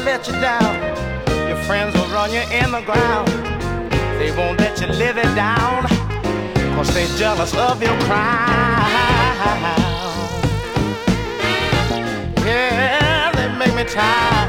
let you down. Your friends will run you in the ground. They won't let you live it down, 'cause they jealous of your crown. Yeah, they make me tired.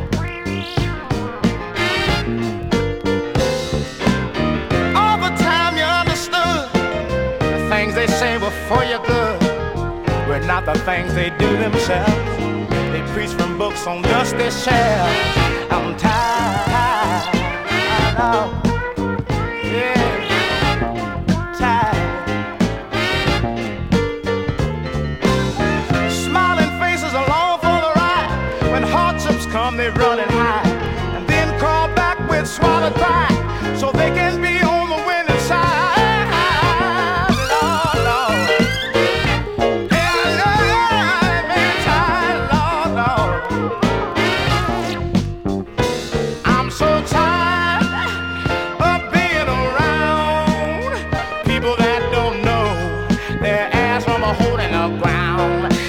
All the time you understood the things they say were for your good were not the things they do themselves. They preach from books on dusty shelves. I'm tired of, yeah, tired. Smiling faces along for the ride. When hardships come, they run and hide, and then crawl back with swallowed pride, so they can be on the winning side. Lord, Lord. Holding the ground.